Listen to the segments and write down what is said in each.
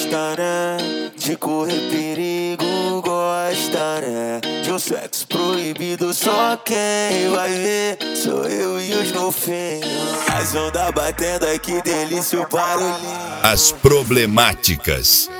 gosta, né? De correr perigo, gosta, né? De um sexo proibido, só quem vai ver sou eu e os golfinhos. As ondas batendo, ai que delícia o barulhinho. As problemáticas.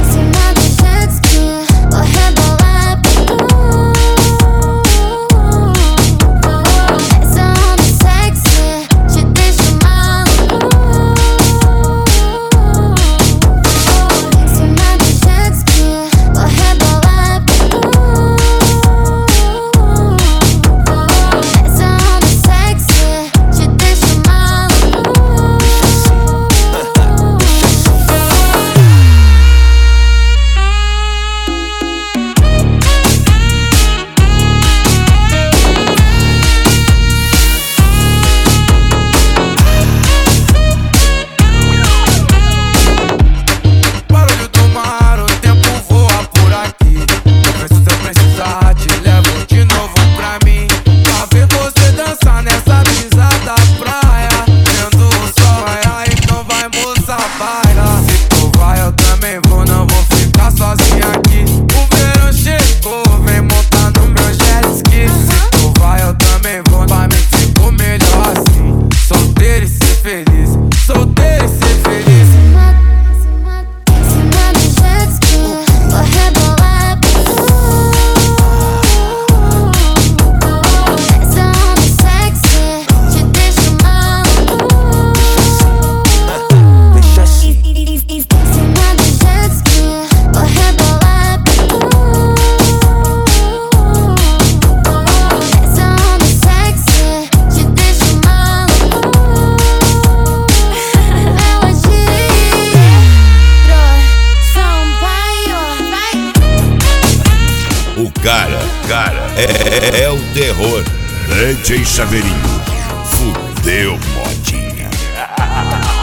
Cara, é o terror. DJ Chaveirinho, fudeu, modinha.